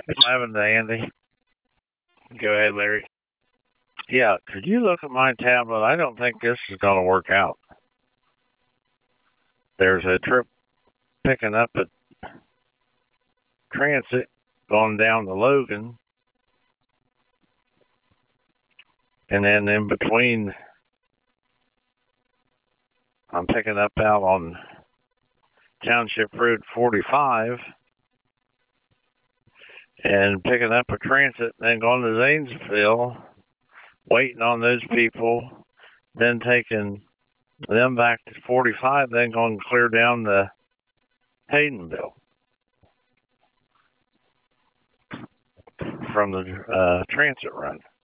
11 to Andy. Go ahead, Larry. Yeah, could you look at my tablet? I don't think this is going to work out. There's a trip picking up at Transit going down to Logan. And then in between, I'm picking up out on Township Road 45 and picking up a transit, then going to Zanesville, waiting on those people, then taking them back to 45, then going clear down to Haydenville from the transit run.